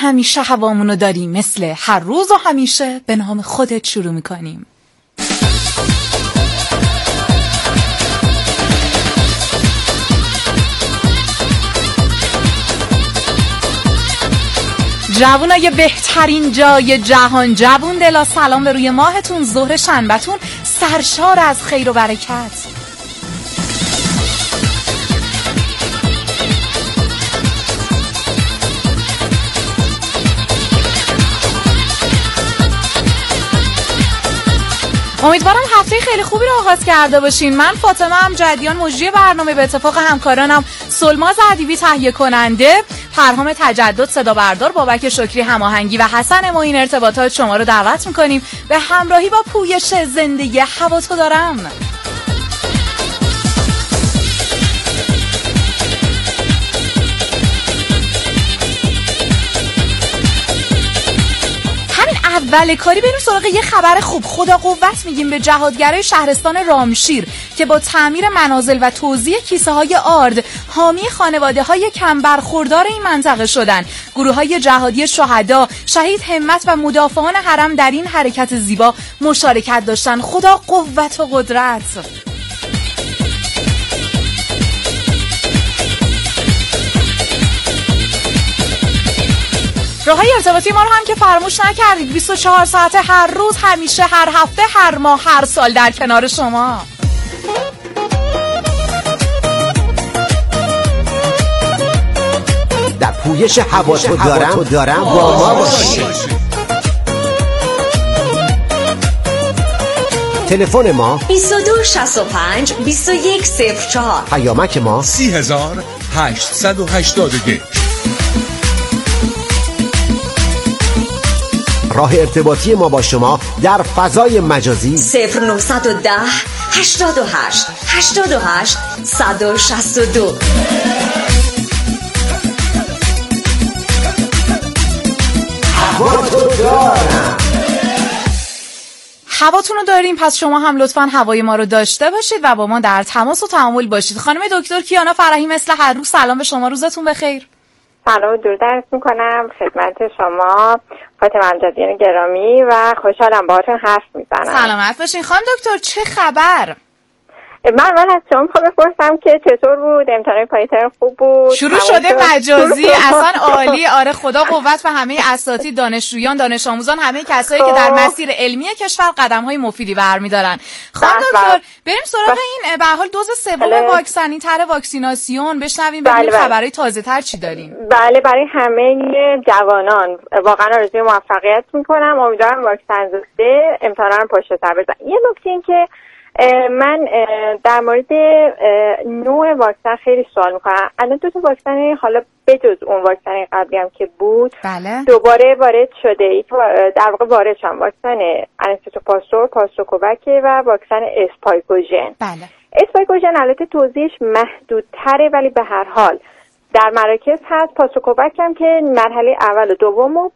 همیشه هوامونو داریم، مثل هر روز و همیشه به نام خودت شروع میکنیم. جوونای بهترین جای جهان، جوون دلا، سلام به روی ماهتون، ظهر شنبهتون سرشار از خیر و برکت. امیدوارم هفته خیلی خوبی رو آغاز کرده باشین. من فاطمه امجدیان مجری برنامه به اتفاق همکارانم سلماز ادیبی تهیه کننده، پرهام تجدد صدا بردار، بابک شکری هماهنگی و حسن معین ارتباطات شما رو دعوت می‌کنیم به همراهی با پویش زندگی هوا تو دارم. اول کاری بریم سراغ یه خبر خوب. خدا قوت میگیم به جهادگرای شهرستان رامشیر که با تعمیر منازل و توزیع کیسه های آرد حامی خانواده های کم برخوردار این منطقه شدن. گروه های جهادی شهدا، شهید همت و مدافعان حرم در این حرکت زیبا مشارکت داشتن. خدا قوت و قدرت. راههای ارتباطی ما رو هم که فراموش نکردید، 24 ساعته هر روز، همیشه، هر هفته، هر ماه، هر سال در کنار شما. در پویش هوا تو دارم با ما باشید. تلفن ما 2265 2104، پیامک ما 3881. راه ارتباطی ما با شما در فضای مجازی 0910 88 88 162. هواتون رو داریم، پس شما هم لطفاً هوای ما رو داشته باشید و با ما در تماس و تعامل باشید. خانم دکتر کیانا فرحی مثل هر روز سلام به شما، روزتون بخیر. سلام درود عرض میکنم خدمت شما فاطمه امجدیان گرامی و خوشحالم باهاتون حرف میزنم. سلامت باشین. خانم دکتر چه خبر؟ من از شما میخوام بپرسم که چطور بود امتحان پایتر؟ خوب بود؟ شروع شده مجازی اصلا عالی. آره خدا قوت و همه اساتید، دانشجویان، دانش آموزان، همه کسایی که در مسیر علمی کشور قدم‌های مفیدی برمی‌دارن. خانم دکتر بریم سراغ این به هر حال دوز سوم واکسنی تر واکسیناسیون بشنویم ببینیم خبرای تازه‌تر چی داریم. بله برای همه جوانان واقعا آرزوی موفقیت می‌کنم. امیدوارم واکسن زده امتحانا پشت سر بزنن. یه نکته این که من در مورد نوع واکسن خیلی سوال میکنم. الان دو تا واکسن حالا بجز اون واکسن قبلی هم که بود بله. دوباره وارد شده. یک در واقع وارد شدن واکسن انستوپاستور، پاستوکووک و واکسن اسپایکوژن. بله. اسپایکوژن البته توزیعش محدودتره ولی به هر حال در مراکز هست. پاستوکووک هم که مرحله اول و دوم و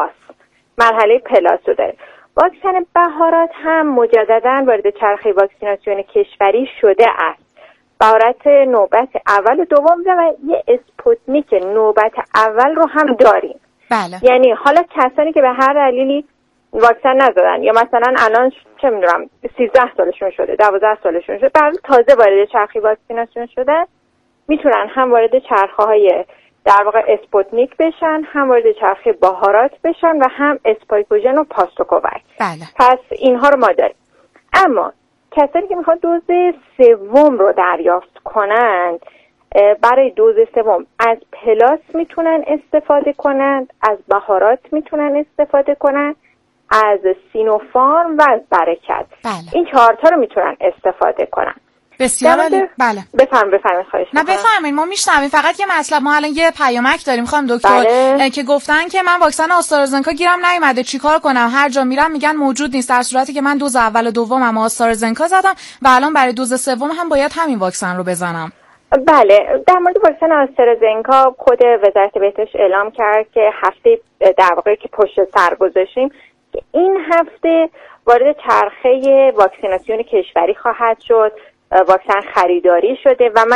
مرحله پلاس رو داره. واکسن بهارات هم مجدداً وارد چرخه واکسیناسیون کشوری شده است. بهارات نوبت اول و دوم و یه اسپوتنیک نوبت اول رو هم داریم. بله. یعنی حالا کسانی که به هر دلیلی واکسن نزدن یا مثلا الان چه میدونم 13 سالشون شده، 12 سالشون شده، بعد تازه وارد چرخه واکسیناسیون شدن، میتونن هم وارد چرخه‌های در واقع اسپوتنیک بشن، هم وارد چرخه بهارات بشن و هم اسپایکوژن و پاستوکووک. بله. پس اینها رو ما داریم. اما کسانی که میخوان دوز سوم رو دریافت کنند برای دوز سوم از پلاس میتونن استفاده کنند، از بهارات میتونن استفاده کنند، از سینوفارم و از برکت. بله. این 4 تا رو میتونن استفاده کنن. بسیار عالی. بله. بفرمایید خواهش نه بفرمایید ما میشنویم. فقط یه مطلب، ما الان یه پیامک داریم خانم دکتر. بله. که گفتن که من واکسن آسترازنکا گیرم نیومده چیکار کنم؟ هر جا میرم میگن موجود نیست، در صورتی که من دوز اول و دومم آسترازنکا زدم و الان برای دوز سوم هم باید همین واکسن رو بزنم. بله در مورد واکسن آسترازنکا خود وزارت بهداشت اعلام کرد که هفته در واقع که پشت سر گذاشتیم که این هفته وارد چرخه واکسیناسیون کشوری خواهد شد. واکسن خریداری شده و من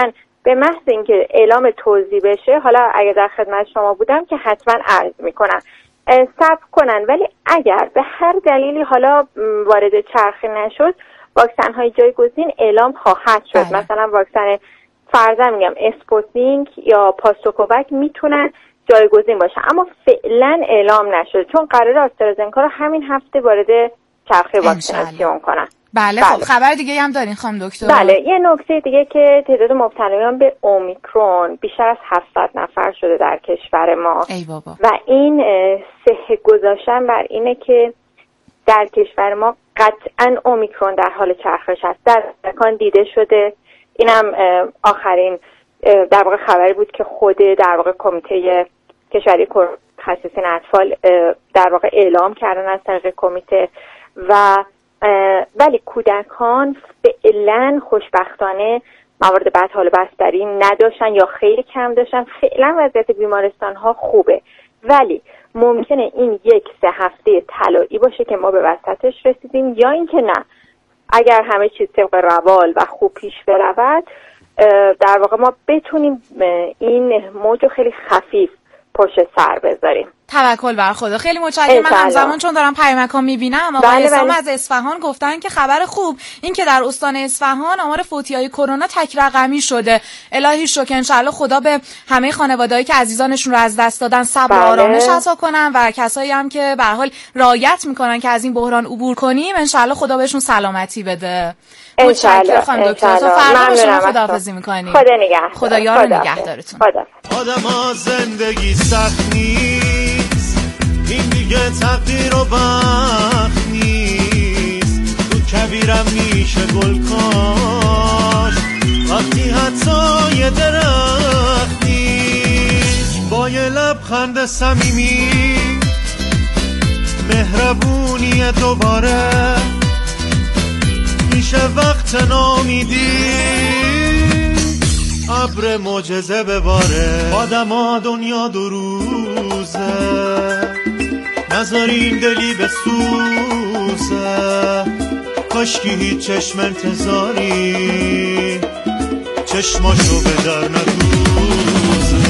به محض اینکه اعلام توزیع بشه، حالا اگه در خدمت شما بودم که حتما عرض میکنم صبر کنن، ولی اگر به هر دلیلی حالا وارد چرخه نشد، واکسن های جایگزین اعلام خواهد شد. مثلا واکسن فرضاً میگم اسپوتنیک یا پاستوکووک میتونن جایگزین باشه، اما فعلا اعلام نشده چون قراره آسترازنکا رو همین هفته وارد چرخه واکسیناسیون کنن. بله. خب خبر دیگه هم دارین خانم دکتر؟ بله، یه نکته دیگه که تعداد مبتلایان به اومیکرون بیشتر از 700 نفر شده در کشور ما. ای بابا. و این صحه گذاشتن بر اینه که در کشور ما قطعا اومیکرون در حال چرخش است. در امکان دیده شده، اینم آخرین در واقع خبری بود که خود در واقع کمیته کشوری متخصصین اطفال در واقع اعلام کردن از طریق کمیته. و ولی کودکان فعلا خوشبختانه موارد بعد حال بستری نداشتن یا خیلی کم داشتن. فعلا وضعیت بیمارستان ها خوبه، ولی ممکنه این 1-3 هفته طلایی باشه که ما به وسطش رسیدیم، یا اینکه نه، اگر همه چیز طبق روال و خوب پیش برود در واقع ما بتونیم این موج خیلی خفیف پشت سر بذاریم. توکل بر خدا. خیلی متشکرم. من همزمان چون دارم پیامک‌ها میبینم آقای اسلام از اصفهان گفتن که خبر خوب این که در استان اصفهان آمار فوتی‌های کرونا تک رقمی شده. الهی شکر، انشالله خدا به همه خانواده‌هایی که عزیزانشون رو از دست دادن صبر و آرامش عطا کنن و کسایی هم که به هر حال رعایت میکنن که از این بحران عبور کنیم انشالله خدا بهشون سلامتی بده. متشکرم خانم دکتر. تا فردا با شما خداحافظی می‌کنیم. خدا نگهدار. خدا یار و نگهدارتون. آدما زندگی سخت نیست، این دیگه تقدیر و بخت نیست، تو کبیرم میشه گل کاش وقتی حتی یه درخت نیست، با یه لبخند صمیمی مهربونی دوباره میشه وقت نامیدی ابر معجزه بباره. آدما دنیا دو روزه، نذاریم دلی بسوزه، کاشکی هیچ چشم انتظاری چشماشو به در ندوزه.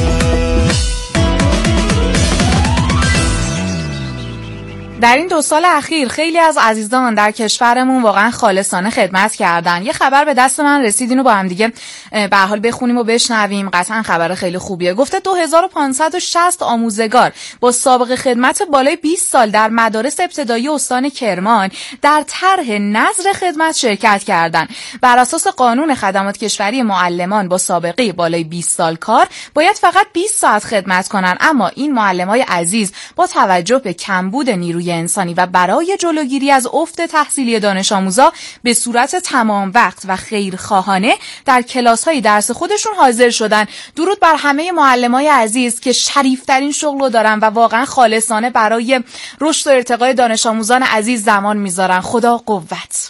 در این 2 سال اخیر خیلی از عزیزان در کشورمون واقعا خالصانه خدمت کردن. یه خبر به دست من رسید، اینو با هم دیگه به هر حال بخونیم و بشنویم. قطعا خبر خیلی خوبیه. گفته 2560 آموزگار با سابقه خدمت بالای 20 سال در مدارس ابتدایی استان کرمان در طرح نذر خدمت شرکت کردند. بر اساس قانون خدمات کشوری معلمان با سابقه بالای 20 سال کار باید فقط 20 ساعت خدمت کنن، اما این معلمای عزیز با توجه به کمبود نیروی انسانی و برای جلوگیری از افت تحصیلی دانش آموزا به صورت تمام وقت و خیرخواهانه در کلاس‌های درس خودشون حاضر شدن. درود بر همه معلمای عزیز که شریفترین شغل رو دارن و واقعا خالصانه برای رشد و ارتقای دانش آموزان عزیز زمان میذارن. خدا قوت.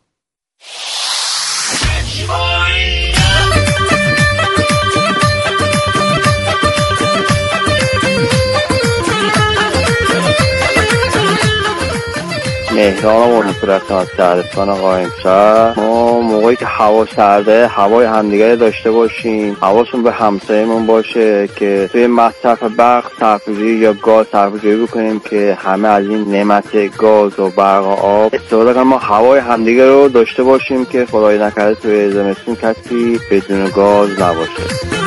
مهران مرتضی از شهرستان قائمشهر. ما موقعی که هوا سرده هوای همدیگه داشته باشیم، حواسمون به همسایه‌مون باشه که توی مصرف برق صرفه‌جویی یا گاز صرفه‌جویی بکنیم که همه از این نعمت گاز و برق و آب استفاده کنیم. ما هوای همدیگه رو داشته باشیم که خدای نکرده توی زمستون کسی بدون گاز نباشه.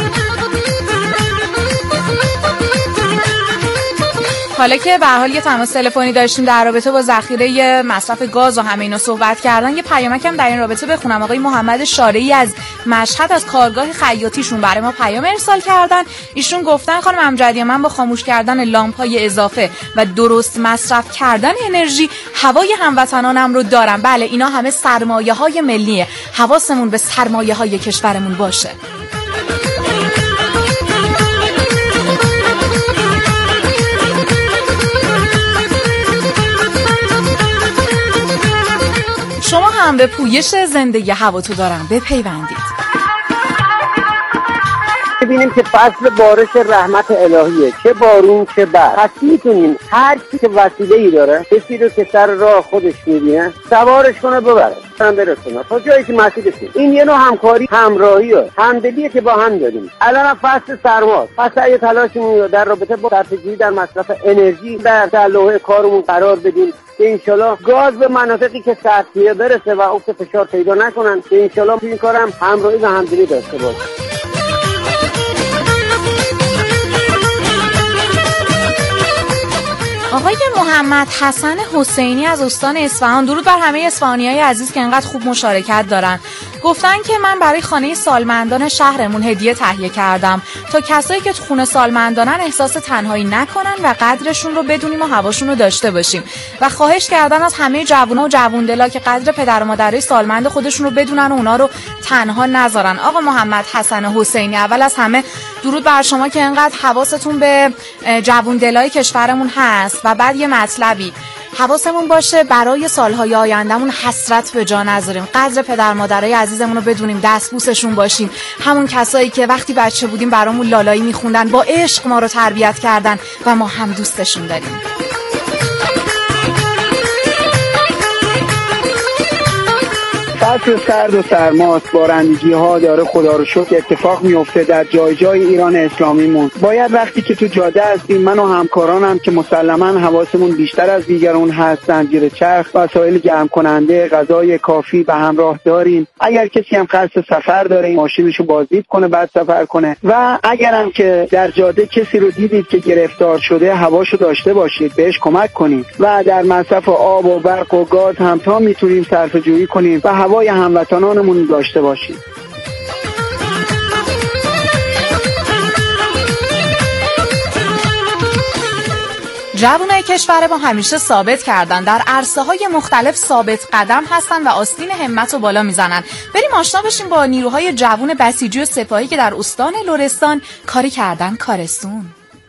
حالا که به هر حال یه تماس تلفنی داشتیم در رابطه با ذخیره مصرف گاز و همه اینا صحبت کردن، یه پیامکم در این رابطه بخونم. آقای محمد شارعی از مشهد از کارگاه خیاطیشون برای ما پیام ارسال کردن. ایشون گفتن خانم امجدی، من با خاموش کردن لامپ‌های اضافه و درست مصرف کردن انرژی هوای هموطنانم رو دارم. بله، اینا همه سرمایه‌های ملیه. حواسمون به سرمایه‌های کشورمون باشه. شما هم به پویش زندگی هواتو دارم بپیوندید. میبینیم که فصل بارش رحمت الهیه، چه بارون چه برف. پس میتونیم هر کی که وسیله‌ای داره کسی رو که سر راه خودش میبینه سوارش کنه ببره هم برسونه تا جایی که مسیر رسید. این یه نوع همکاری، همراهی و همدلیه که با هم داریم. الان فصل سرماست. پس اگه تلاشمون در رابطه با صرفه‌جویی در مصرف انرژی در تعلق کارمون قرار بدیم که انشالله گاز به مناطقی که سطحیه برسه و افت فشار پیدا نکنن، که انشالله این کارم همراهی و همدلی داشته باشه. آقای محمد حسن حسینی از استان اصفهان، درود بر همه اصفهانیای عزیز که انقدر خوب مشارکت دارن، گفتن که من برای خانه سالمندان شهرمون هدیه تهیه کردم تا کسایی که تو خونه سالمندانن احساس تنهایی نکنن و قدرشون رو بدونیم و هواشون رو داشته باشیم و خواهش کردن از همه جوونا و جووندلا که قدر پدر و مادرای سالمند خودشون رو بدونن و اونا رو تنها نذارن. آقا محمد حسن حسینی، اول از همه درود بر شما که انقدر حواستون به جووندلای کشورمون هست و بعد یه مطلبی حواسمون باشه برای سالهای آیندهمون حسرت به جا نذاریم، قدر پدر مادرای عزیزمون رو بدونیم، دستبوسشون باشیم، همون کسایی که وقتی بچه بودیم برامون لالایی میخوندن، با عشق ما رو تربیت کردن و ما هم دوستشون داریم. فصل سرد و سرماست، بارندگی ها داره خدا رو شکر اتفاق میفته در جای جای ایران اسلامیمون. باید وقتی که تو جاده هستیم، من و همکارانم که مسلماً حواسمون بیشتر از دیگران هست، زنجیر چرخ، وسایل گرم کننده، غذای کافی به همراه داریم. اگر کسی هم قصد سفر داره ماشینشو بازدید کنه بعد سفر کنه، و اگرم که در جاده کسی رو دیدید که گرفتار شده هواشو داشته باشید، بهش کمک کنید و در مصرف آب و برق و گاز هم تا میتونیم صرفه‌جویی کنیم و هوای هموطنانمون داشته باشیم. جوانای کشور ما همیشه ثابت کردن در عرصه‌های مختلف ثابت قدم هستن و آستین همت رو بالا میزنن. بریم آشنا بشیم با نیروهای جوان بسیجی و سپاهی که در استان لرستان کاری کردن کارستون.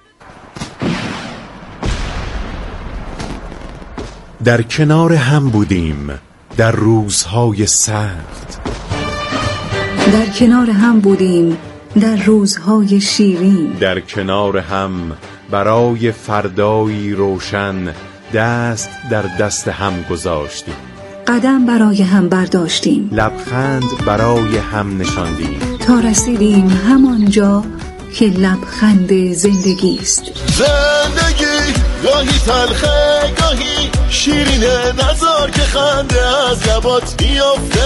در کنار هم بودیم در روزهای سخت، در کنار هم بودیم در روزهای شیرین، در کنار هم برای فردایی روشن دست در دست هم گذاشتیم، قدم برای هم برداشتیم، لبخند برای هم نشاندیم تا رسیدیم همانجا که لبخند زندگی است. زندگی گاهی تلخه گاهی شیرینه، نذار که خنده از لبات بیافته.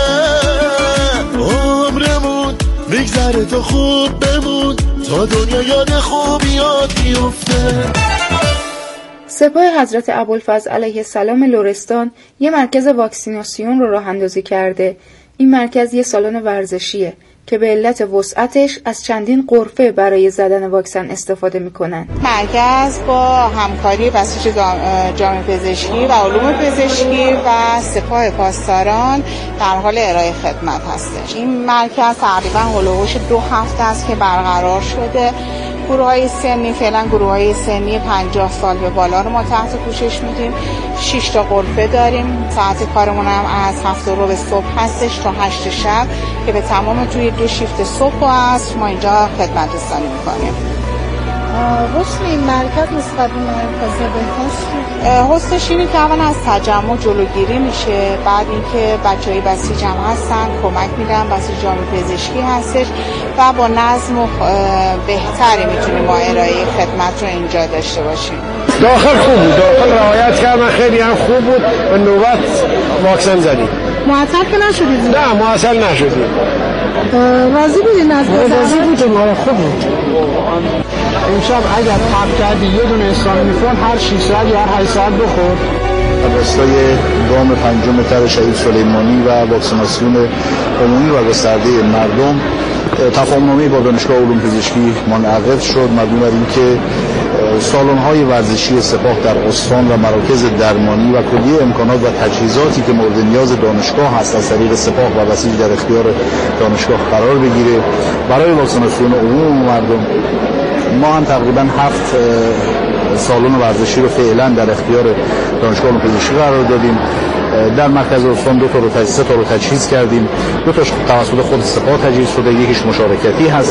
عمرمون بگذره تا خوب بمون تا دنیا یاد خوبیات بیافته. سپاه حضرت ابوالفضل علیه السلام لرستان یه مرکز واکسیناسیون رو راه اندازی کرده. این مرکز یه سالن ورزشیه که به علت وسعتش از چندین غرفه برای زدن واکسن استفاده میکنن. مرکز با همکاری بسیج جامعه پزشکی و علوم پزشکی و سپاه پاسداران در حال ارائه خدمت هستش. این مرکز تقریبا هولوش 2 هفته است که برقرار شده. گروه‌های سنی فعلا گروه‌های سنی 50 سال به بالا رو ما تحت پوشش میدیم. 6 تا غرفه داریم. ساعت کارمون هم از 7:15 صبح هستش تا 8 شب که به تمام توی 2 شیفت صبح و عصر ما اینجا خدمت رسانی می‌کنیم. حسن این مرکز نسبت به مرکز بهداشت حسنش اینه که اول از تجمع جلوگیری میشه، بعد اینکه بچهای بسیج هم هستن کمک میدن، بسیج جامعه پزشکی هستش و با نظم و بهتری میتونیم ما ارائه خدمت رو اینجا داشته باشیم. داخل خوب بود، داخل رعایت کردن، خیلی هم خوب بود. به نوبت واکسن زدیم. معطل که نشدید؟ نه معطل نشدیم. راضی بودین از راضی بودیم، آره خوب بود. امشب اگر حق کردی یه دونه استامینیفون هر 6 ساعت یا هر 8 ساعت بخور. راستای گام 5 تر شهید سلیمانی و واکسیناسیون عمومی و گسترده مردم تفاهم‌نامه‌ای با دانشگاه علوم پزشکی منعقد شد مبنی بر اینکه سالن‌های ورزشی سپاه در استان و مراکز درمانی و کلیه امکانات و تجهیزاتی که مورد نیاز دانشگاه هست از طریق سپاه و بسیج در اختیار دانشگاه قرار بگیره برای واکسیناسیون عموم مردم. ما هم تقریبا 7 سالن ورزشی رو فعلا در اختیار دانشگاه علوم پزشکی قرار دادیم. در مرکز استان 2 تا رو 3 تا رو تجهیز کردیم. 2 تاش توسط خود سپاه تجهیز شده، یکیش مشارکتی هست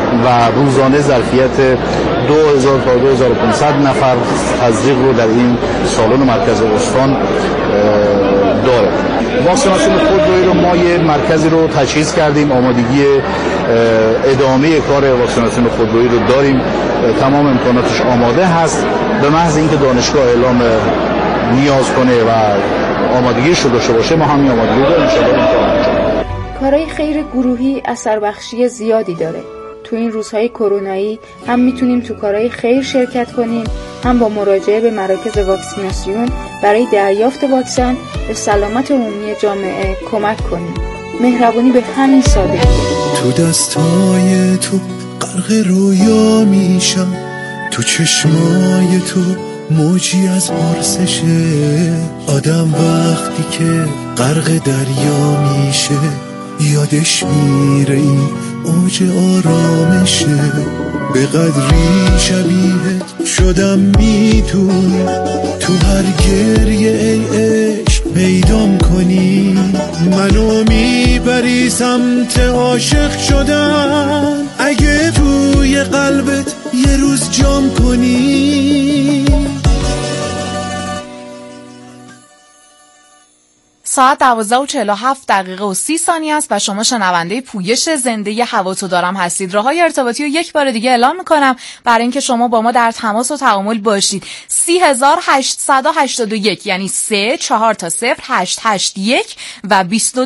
و روزانه ظرفیت 2000 تا 2500 نفر تزریق رو در این سالن مرکز استان داره. واکسیناسیون خودرویی رو ما یه مرکزی رو تجهیز کردیم، آمادگی ادامه کار واکسیناسیون خودرویی رو داریم، تمام امکاناتش آماده هست. به محض اینکه دانشگاه اعلام نیاز کنه و آمادگیش رو داشته باشه ما هم این آمادگی رو داریم. کارهای خیر گروهی اثر بخشی زیادی داره. تو این روزهای کرونایی هم میتونیم تو کارهای خیر شرکت کنیم، هم با مراجعه به مراکز واکسیناسیون برای دریافت واکسن به سلامت عمومی جامعه کمک کنیم. مهربونی به همین سادگی. تو دستای تو غرق رویا میشم، تو چشمای تو موجی از پرسشه. آدم وقتی که غرق دریا میشه یادش میره این اوج آرامشه. به قدری شبیهت شدم میتونی تو هر گریه ای عشق پیدام کنی. منو میبری سمت عاشق شدن اگه توی قلبت یه روز جام کنی. ساعت 12:47 و 30 ثانیه است و شما شنونده پویش زنده هوا تو دارم هستید. راههای ارتباطی رو یک بار دیگه اعلام میکنم برای اینکه شما با ما در تماس و تعامل باشید. 3881 یعنی 34 تا 0881 و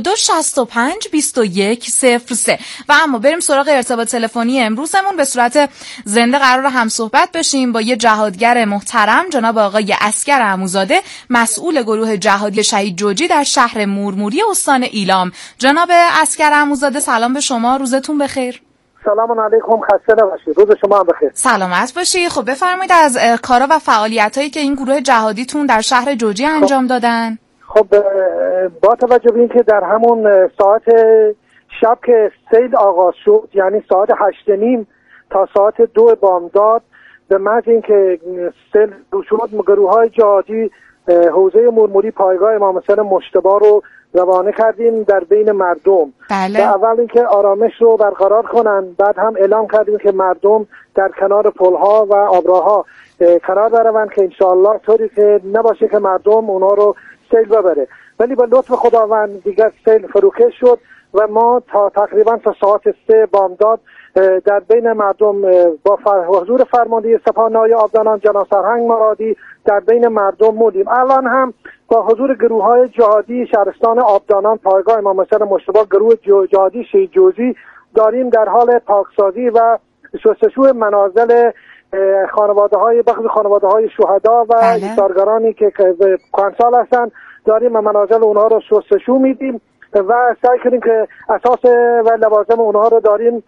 22652103. و اما بریم سراغ ارتباط تلفنی امروزمون. به صورت زنده قرار هم صحبت بشیم با یه جهادگر محترم، جناب آقای عسگر عموزاده، مسئول گروه جهادی شهید جوجی در شهر مورموری استان ایلام. جناب عسگر عموزاده سلام به شما، روزتون بخیر. سلام علیکم، خسته نباشید، روز شما هم بخیر. سلامت باشی. خب بفرمایید از کارا و فعالیتایی که این گروه جهادیتون در شهر جوجی انجام دادن. خب با توجه به اینکه در همون ساعت شب که سیل آغاز شد، یعنی ساعت 8:30 تا ساعت 2 بامداد، به محض اینکه سیل رو شد گروه‌های جهادی حوزه مورموری پایگاه امام حسین مجتبی رو روانه کردیم در بین مردم. بله. اول اینکه آرامش رو برقرار کنن، بعد هم اعلام کردیم که مردم در کنار پل‌ها و آبراها کنار بروند که انشاءالله طوری که نباشه که مردم اونا رو سیل ببره. ولی با لطف خداوند دیگر سیل فروکش شد و ما تا تقریبا تا ساعت 3 بامداد در بین مردم با حضور فرمانده سپاه نای آبدانان جناب سرهنگ مرادی در بین مردم بودیم. الان هم با حضور گروه‌های جهادی شهرستان آبدانان پایگاه امام حسین مجتبی، گروه جهادی شهید جوجی، داریم در حال پاکسازی و شستشوی منازل خانواده‌های شهدا و ایثارگرانی که کهنسال هستن. داریم منازل اونها رو شستشو میدیم و سعی کنیم که اساس و لوازم اونها رو داریم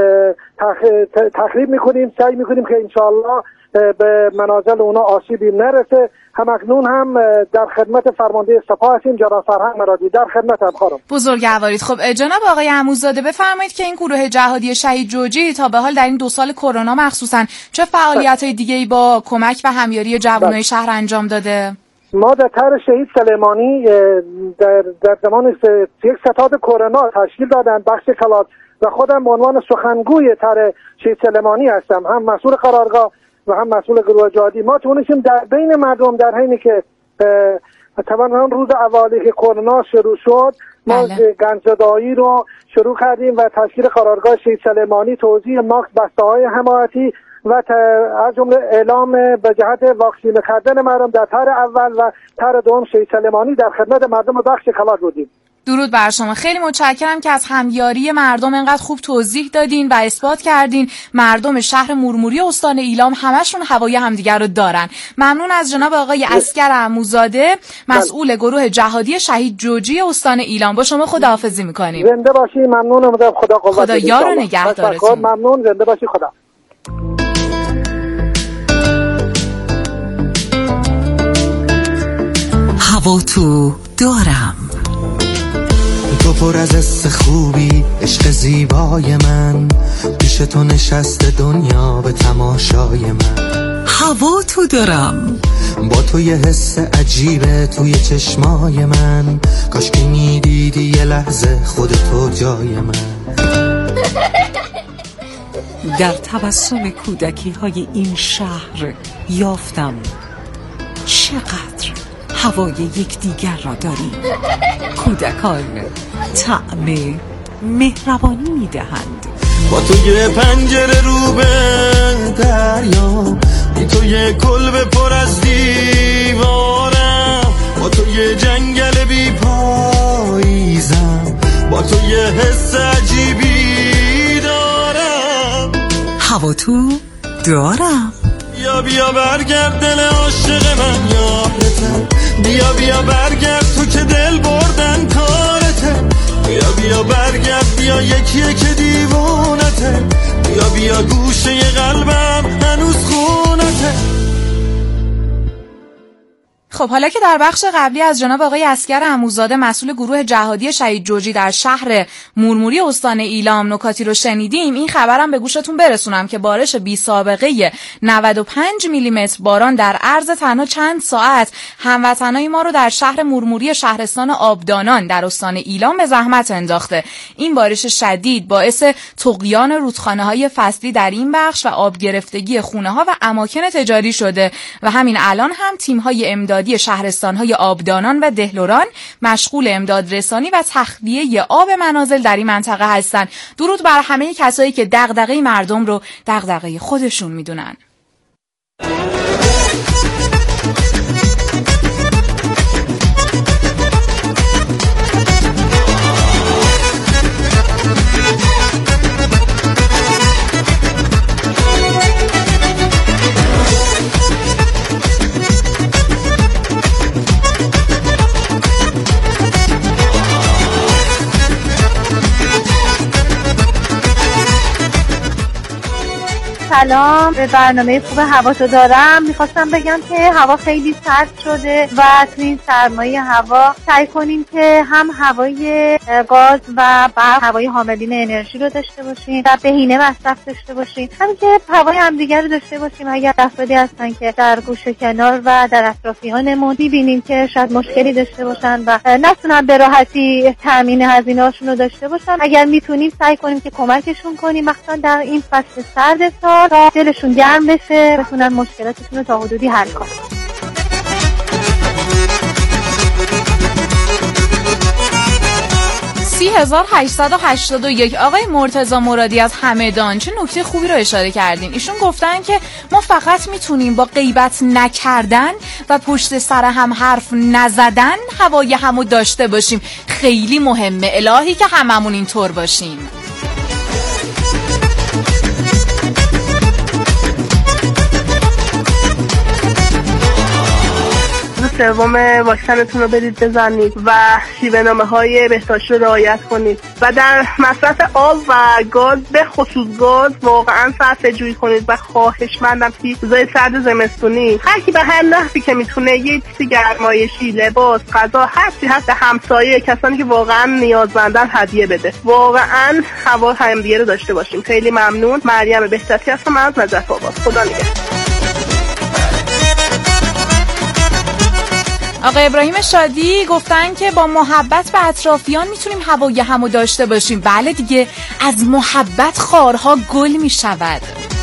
تخریب میکنیم. سعی میکنیم که انشاءالله به منازل اونها آسیبی نرسه. همکنون هم در خدمت فرمانده سپاه هستیم جناب سرهنگ مرادی، در خدمت هم خانم. بزرگوارید. خب جناب آقای عموزاده بفرمایید که این گروه جهادی شهید جوجی تا به حال در این 2 سال کرونا مخصوصا چه فعالیت‌های دیگه‌ای با کمک و همیاری جوانای شهر انجام داده؟ ما در طرح شهید سلیمانی در زمان یک ستاد کرونا تشکیل دادن بخش کلات و خودم به عنوان سخنگوی طرح شهید سلیمانی هستم، هم مسئول قرارگاه و هم مسئول گروه جهادی. ما تونستیم در بین مردم در حینی که طبعا روز اولی که کرونا شروع شد ما گنجزدایی رو شروع کردیم و تشکیل قرارگاه شهید سلیمانی، توزیع ماسک، بسته‌های حمایتی و از جمله اعلام به جهت واکسینه کردن مردم در طرح اول و طرح دوم شهید سلیمانی در خدمت مردم بخش کلات بودیم. درود بر شما. خیلی متشکرم که از همیاری مردم انقدر خوب توضیح دادین و اثبات کردین مردم شهر مورموری استان ایلام همشون هوای همدیگر رو دارن. ممنون از جناب آقای عسگر عموزاده، مسئول گروه جهادی شهید جوجی استان ایلام. با شما خداحافظی میکنیم. زنده باشی. ممنونم. خدا قوت بده. خدا یار و نگهدارتون. ممنون. زنده باشی. خدا. هوا تو دارم. تو پر از حس خوبی، عشق زیبای من، پیش تو نشسته دنیا به تماشای من. هوا تو دارم. با تو یه حس عجیبه توی چشمای من، کاش که میدیدی یه لحظه خودتو جای من. در تبسم کودکی های این شهر یافتم چقدر هوای یکدیگر را داریم. کودکان طعم مهربانی میدهند. با تو یه پنجره رو به دریا، بی تو یه کلبه پر از دیوارم، با تو یه جنگل بی پاییزم، با تو یه حس عجیبی دارم. هوا تو دارم. بیا برگرد دل عاشق من یادته، بیا برگرد تو که دل بردن کارته، بیا برگرد بیا یکی که دیوونته، بیا گوشه قلبم هنوز خونته. خب حالا که در بخش قبلی از جناب آقای اسکر عموزاده مسئول گروه جهادی شهید جوجی در شهر مورموری استان ایلام نکاتی رو شنیدیم، این خبرم به گوشتون برسونم که بارش بی سابقه 95 میلیمتر باران در عرض تنها چند ساعت هموطنای ما رو در شهر مورموری شهرستان آبدانان در استان ایلام به زحمت انداخته. این بارش شدید باعث طغیان رودخانه‌های فصلی در این بخش و آب گرفتگی خونه‌ها و اماکن تجاری شده و همین الان هم تیم‌های امدادی شهرستان‌های آبدانان و دهلوران مشغول امداد رسانی و تخلیه آب منازل در این منطقه هستند. درود بر همه کسایی که دغدغه مردم رو دغدغه خودشون میدونن. سلام، به برنامه خوب هوا تو دارم. میخواستم بگم که هوا خیلی سرد شده و تو این سرمایه هوا سعی کنیم که هم هوای گاز و برق، هوای حاملین انرژی رو داشته باشیم و بهینه مصرف داشته باشیم، همین که هوای همدیگر رو داشته باشیم. اگر افرادی هستن که در گوشه کنار و در اطرافیانمون میبینیم که شاید مشکلی داشته باشن و نتونن به راحتی تامین هزینه‌هاشون رو داشته باشن، اگر میتونیم سعی کنیم که کمکشون کنیم، مثلا در این فصل سرد سال تا دلشون گرم بشه، بتونن مشکلاتشون رو تا حدودی حل کنن. 3881 آقای مرتضی مرادی از همدان چه نکته خوبی رو اشاره کردین. ایشون گفتن که ما فقط میتونیم با غیبت نکردن و پشت سر هم حرف نزدن هوای همو داشته باشیم. خیلی مهمه، الهی که هممون اینطور باشیم. سوم واکسنتون رو برید بزنید و شیوه‌نامه‌های بهداشتی رو رعایت کنید و در مصرف آب و گاز به خصوص گاز واقعا صرفه‌جویی کنید و خواهشمندم که روزای سرد زمستونی هر کی به هر نحوی که میتونه یه چیزی گرمایشی، لباس، غذا، هر چیزی هست به همسایه کسانی که واقعا نیازمندن هدیه بده. واقعا هوا همدیگه رو داشته باشیم. خیلی ممنون. مریم بهزتی هستم از نجف آباد. خدا نگهدار. آقای ابراهیم شادی گفتن که با محبت به اطرافیان میتونیم هوای همو داشته باشیم. بله دیگه، از محبت خارها گل میشود.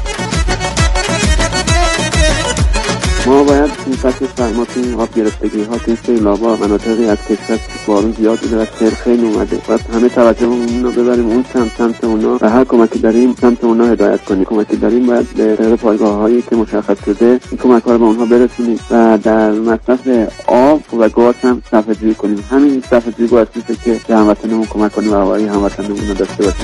ما باید این فصل سرما تو این آب گرفتگی ها تو این سیلابا مناطقی از کشور بارون زیاد بوده و سیل خیلی اومده، باید همه توجهمون رو ببریم اون سمت اونا و هر کمکی داریم سمت اونا هدایت کنیم. کمکی داریم باید به طریق پایگاه هایی که مشخص شده این کمک ها رو به اونها برسونیم و در مصرف آب و گاز هم صرفه‌جویی کنیم. همین صرفه‌جویی باعث میشه که به هموطنمون کمک کنیم و هوای هموطنمون رو داشته باشیم.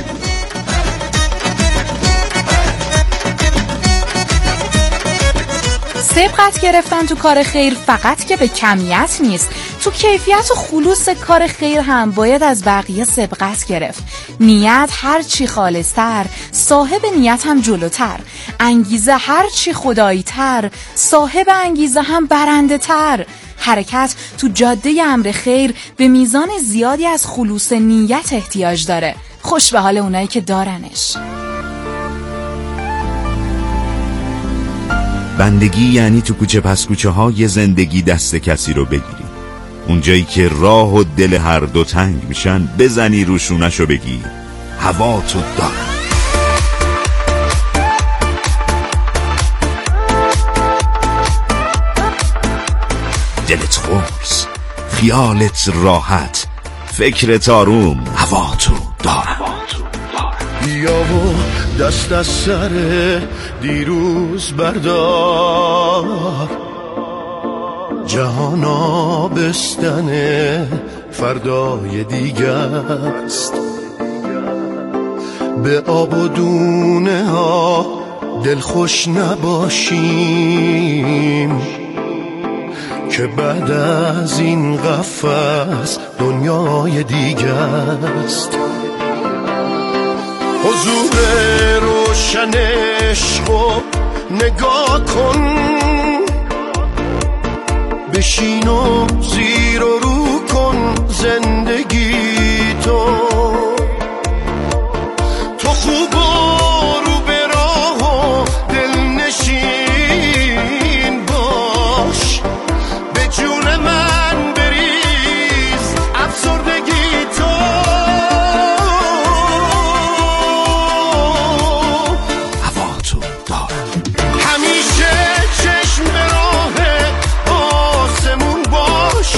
سبقت گرفتن تو کار خیر فقط که به کمیت نیست، تو کیفیت و خلوص کار خیر هم باید از بقیه سبقت گرفت. نیت هر چی خالص‌تر، صاحب نیت هم جلوتر. انگیزه هر چی خدایی تر، صاحب انگیزه هم برنده تر. حرکت تو جاده امر خیر به میزان زیادی از خلوص نیت احتیاج داره. خوش به حال اونایی که دارنش. بندگی یعنی تو کوچه پس کوچه های زندگی دست کسی رو بگیری، اونجایی که راه و دل هر دو تنگ میشن بزنی روشونش رو بگی هوا تو دارم. دلت خورس، خیالت راحت، فکرت آروم، هوا تو دارم. بیا و دست از سر دیروز بردار، جهان آبستن فردای دیگه است. به آب و دونه ها دلخوش نباشیم که بعد از این قفس دنیای دیگه است. حضور روشن عشقو نگاه کن، بشین و زیر و رو کن زندگی تو خوب و رو به راه و دلنشین باش، به جون من بریز افسردگی تو. هوا تو دارم. همیشه چشم به راه آسمون باش،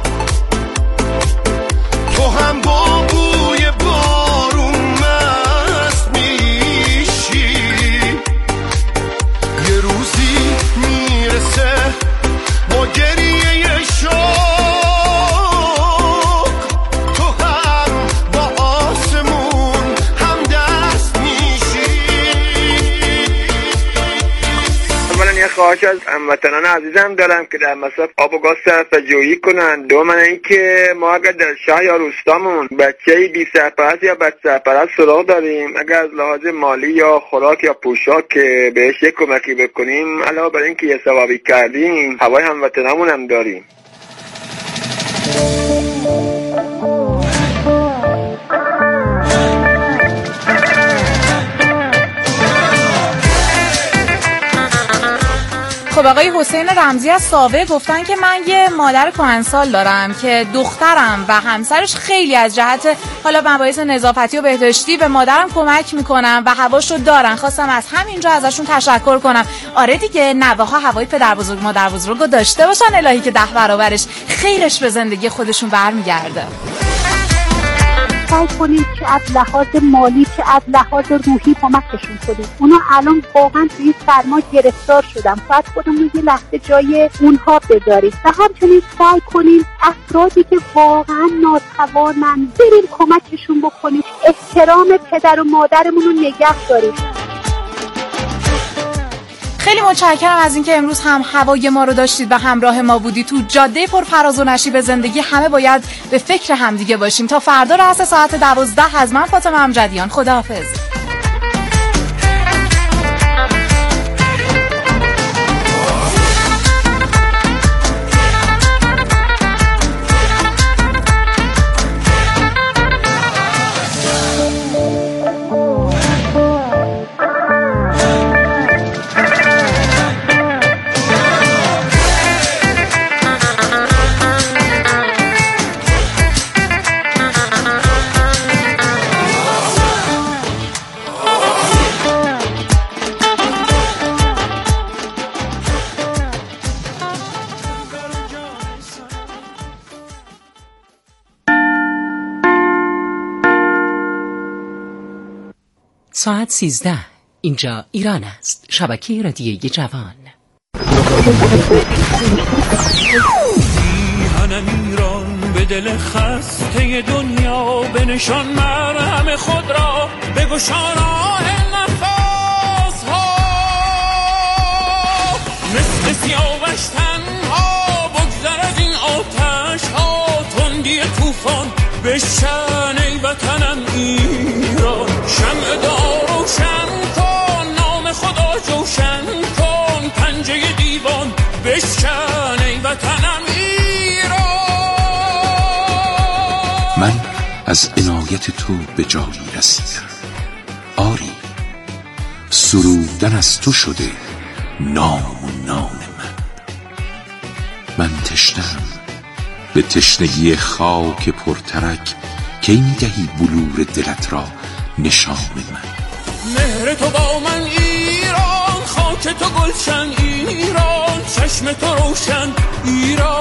تو هم با بوی بارون مست میشی. یه روزی میرسه با گریه شوق، تو هم با آسمون هم دست میشی. اولا یه خواهش از هموطنان عزیزم دارم که در مصرف آب و گاز صرفه‌جویی کنن. دوم اینکه ما اگر در شهر یا روستامون بچه‌ای بی سرپرست یا بچه سرپرست سراغ داریم، اگر از لحاظ مالی یا خوراک یا پوشاک که بهش یک کمکی بکنیم، علاوه بر اینکه یه ثوابی کردیم، هوای هموطنامون هم داریم. خب آقای حسین رمزی از ساوه گفتن که من یه مادر کهنسال دارم که دخترم و همسرش خیلی از جهت حالا مباحث نظافتی و بهداشتی به مادرم کمک میکنن و هواشو دارن. خواستم از همینجا ازشون تشکر کنم. آره دیگه، نوه‌ها هوای پدر بزرگ مادر بزرگو داشته باشن، الهی که 10 برابرش خیرش به زندگی خودشون برمیگرده. سعی کنیم که از لحاظ مالی که از لحاظ روحی کمکشون کنیم. اونا الان واقعا توی سرما گرفتار شدن، باید خودمون یه لحظه جای اونها بذاریم و همچنین سعی کنیم افرادی که واقعا ناتوانن بریم کمکشون بکنیم، احترام پدر و مادرمون رو نگه داریم. خیلی متشکرم از اینکه امروز هم هوای ما رو داشتید و همراه ما بودید. تو جاده پر فراز و نشیب زندگی همه باید به فکر همدیگه باشیم. تا فردا رأس ساعت 12 از من فاطمه امجدیان، خداحافظ. ساعت 13. اینجا ایران است. شبکه رادیویی جوان. میهنم ایران به دل خسته دنیا، به نشان مرهم خود را بگشا راه نفس ها، مثل سیاوش تنها بگذر از این آتش ها، تندی طوفان بشکن ای وطنم ایران، شمع دار روشن کن، نام خدا جوشن کن، پنجه دیوان بشکن ای وطنم ایران. من از عنایت تو به جا می رسیدم، آری سرودن از تو شده نام و نام من تشنم به تشنگی خاک پرترک، کی می‌دهی بلور دلت را نشان من. مهر تو با من ایران، خاک تو گلشن ایران، چشم تو روشن ایران.